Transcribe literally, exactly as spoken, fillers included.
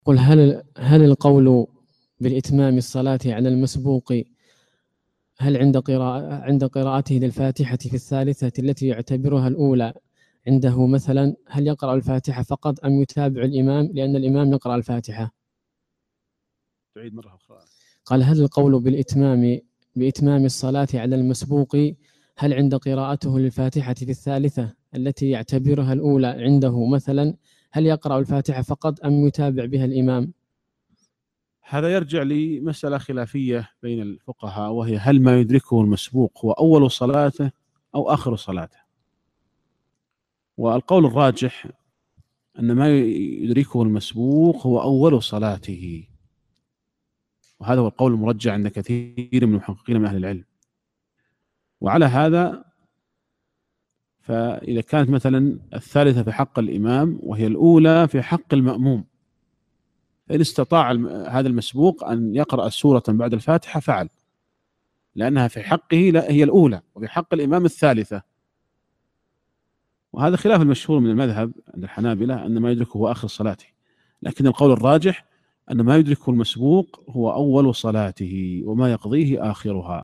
قل هل هل القول بالإتمام الصلاة على المسبوق هل عند قراءة عند قراءته للفاتحة في الثالثة التي يعتبرها الأولى عنده مثلا، هل يقرأ الفاتحة فقط أم يتابع الإمام لأن الإمام يقرأ الفاتحة؟ تعيد مرة أخرى. قال هل القول بالإتمام بإتمام الصلاة على المسبوق هل عند قراءته للفاتحة في الثالثة التي يعتبرها الأولى عنده مثلا، هل يقرأ الفاتحة فقط أم يتابع بها الإمام؟ هذا يرجع لمسألة خلافية بين الفقهاء، وهي هل ما يدركه المسبوق هو أول صلاته أو آخر صلاته. والقول الراجح أن ما يدركه المسبوق هو أول صلاته، وهذا هو القول المرجح عند كثير من المحققين من أهل العلم. وعلى هذا فإذا كانت مثلا الثالثة في حق الإمام وهي الأولى في حق المأموم، فإن استطاع هذا المسبوق أن يقرأ سورة بعد الفاتحة فعل، لأنها في حقه لا هي الأولى وفي حق الإمام الثالثة. وهذا خلاف المشهور من المذهب عند الحنابلة أن ما يدركه هو آخر صلاته، لكن القول الراجح أن ما يدركه المسبوق هو أول صلاته وما يقضيه آخرها.